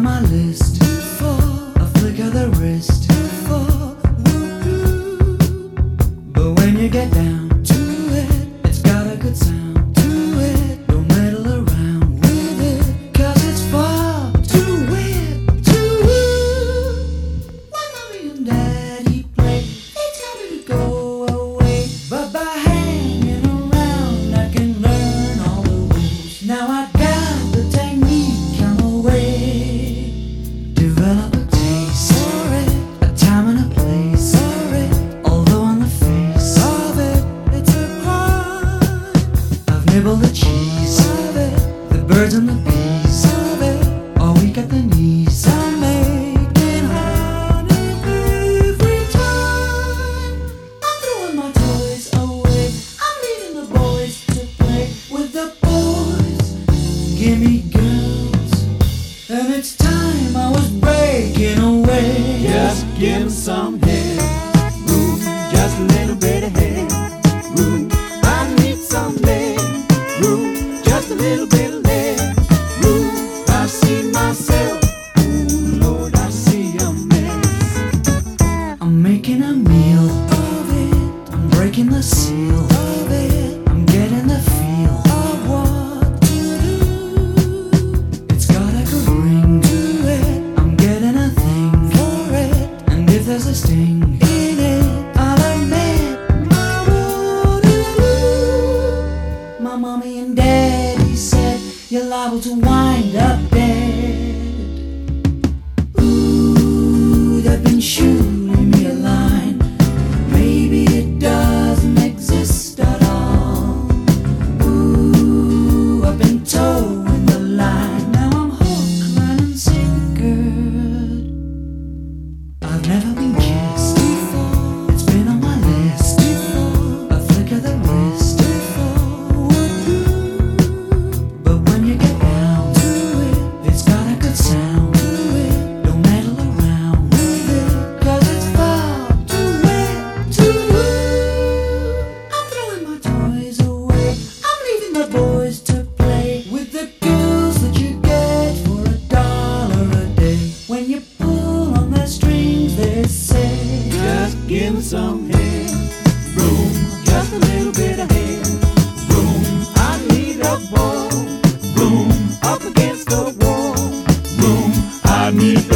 my list. A flick of the wrist. But when you get down to it, it's got a good sound to it. Don't meddle around with it, 'cause it's far too weird to when mommy and daddy play. They tell me to go away, but by hanging around I can learn all the rules. Now I got the technique, I'm away. Develop a taste for it, a time and a place for it. Although on the face of it, it's a crime. I've nibbled the cheese of it, the birds and the bees of it. All week at the knees, I'm making honey every time. I'm throwing my toys away, I'm leaving the boys to play with the boys. Give me girls, and it's time I was breaking away. Just give 'em some head, room, just a little bit of head, room. I need some lead, room, just a little bit of lead, room. I see myself, oh Lord, I see a mess. I'm making a meal of it, I'm breaking the seal of it. I'm getting the feel of what to do. It's got a good ring to it, I'm getting a thing for it. And if there's a sting in it, I'll admit my Waterloo. My mommy and daddy said you're liable to wind up dead. Ooh, they've been shooting me a line. Maybe it doesn't exist at all. Ooh, I've been towing the line. Now I'm hook, line and sinker. I've never been kissed before. It's been on my list before. A flick of the wrist before. But when you get down to it, it's got a good sound to it. Don't meddle around with it, 'cause it's far too wet to I'm throwing my toys away, I'm leaving the boys to play with the girls that you get for $1 a day. When you pull on their strings, they say Just give 'em some head, room, just a little bit of head, room. I need a ball, room, up against the wall, room. I need